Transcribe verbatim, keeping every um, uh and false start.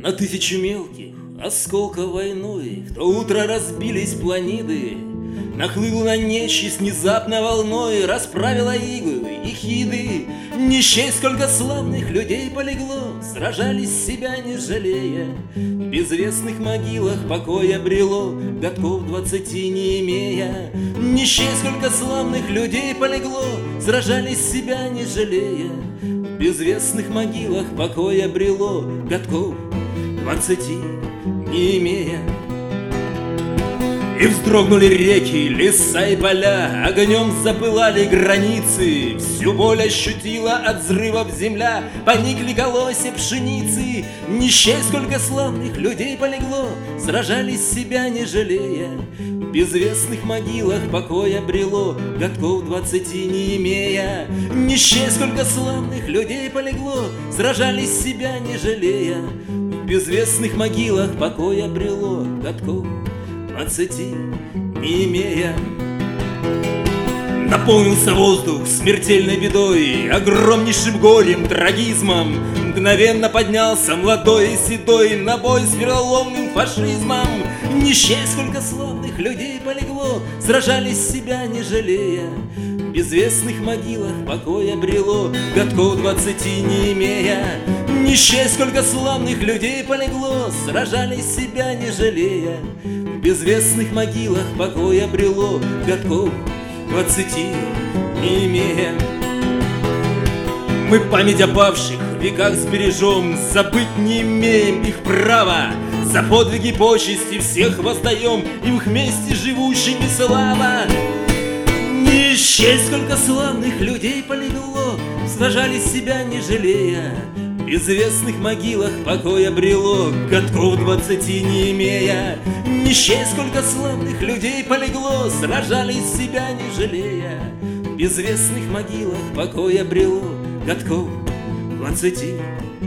На тысячу мелких осколков войной в то утро разбились планиды. Нахлыла на нечисть внезапно волной, расправила иглы и хиды. Не счесть, сколько славных людей полегло, сражались себя не жалея. В безвестных могилах покой обрело, годков двадцати не имея. Не счесть, сколько славных людей полегло, сражались себя не жалея. В безвестных могилах покой обрело, годков двадцати не имея. И вздрогнули реки, леса и поля, огнем запылали границы. Всю боль ощутила от взрывов земля, поникли колосья пшеницы. Не счесть, сколько славных людей полегло, сражались себя не жалея. В безвестных могилах покой обрело, годков двадцати не имея. Не счесть, сколько славных людей полегло, сражались себя не жалея. В безвестных могилах покой обрело, годков двадцати не имея. Наполнился воздух смертельной бедой, огромнейшим горем, трагизмом. Мгновенно поднялся молодой и седой на бой с вероломным фашизмом. Не счесть, сколько славных людей полегло, сражались себя не жалея. В безвестных могилах покой обрело, годков двадцати не имея. Не счесть, сколько славных людей полегло, сражались себя не жалея. В безвестных могилах покой обрело, годков двадцати не имея. Мы память о павших в веках сбережем, забыть не имеем их права. За подвиги почести всех воздаем, им вместе живущими слава. Не счесть, сколько славных людей полегло, сражались себя не жалея. В безвестных могилах покой обрело, годков двадцати не имея. Не счесть, сколько славных людей полегло, сражались себя не жалея. В безвестных могилах покой обрело, годков двадцати